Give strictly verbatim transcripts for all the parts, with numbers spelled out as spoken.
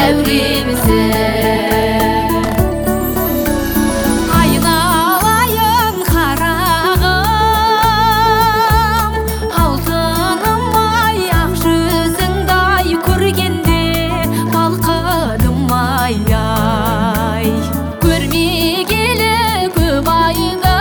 дәуремізді. Айналайын қарағым, алтыным ай ақ жүзіңді-ай көргенде балқыдым ай-ай. Көрмегелі көп айды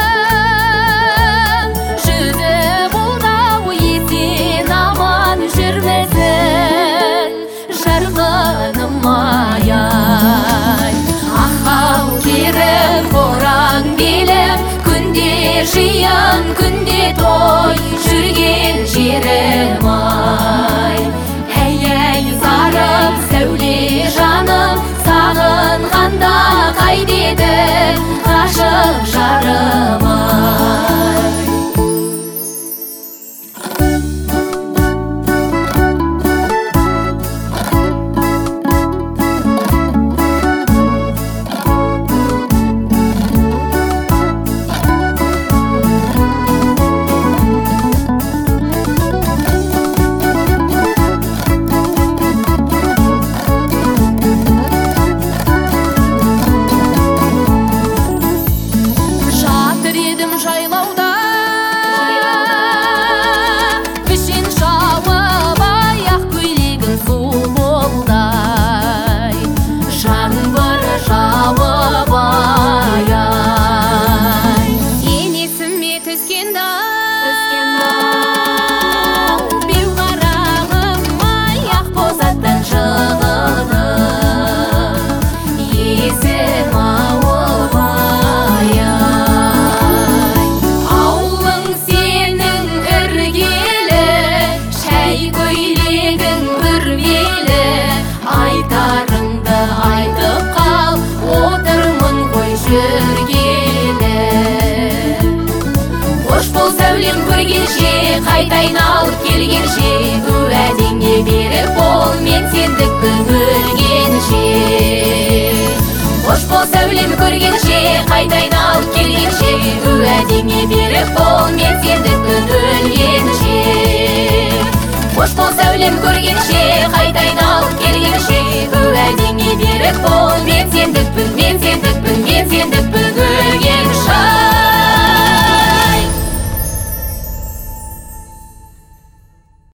жүзі бұлдау есен аман жүрмесін жарқыным ай-ай. Ақау керім боран келіп күнде жиын күнде той жүрген жерім ай. Әй-әй зарым сәуле жаным сағынғанда қайтеді ғашық жарым ай. Жатыр едім жайлауда, күшен жауып аяқ көйлегін су болдай. Жаңбыр жауып ай-ай. Сен есіме түскенде беу қарағым аяқ бозаттан жығылды. Есім ауып ай-ай. Ауылың сенің іргелі, шәй көйлегің бүрмелі. Айтарыңды айтып қал, отырмын ғой жүргелі. Қош бол сәулем көргенше, қайта айналып келгенше, уәдеңе берік бол, мен сендікпін өлгенше. Қош бол сәулем көргенше, қайта айналып келгенше, уәдеңе берік бол, мен сендікпін өлгенше. Қош бол сәулем көргенше, қайта айналып келгенше, уәдеңе берік бол, мен сендікпін, мен сендікпін, мен сендікпін.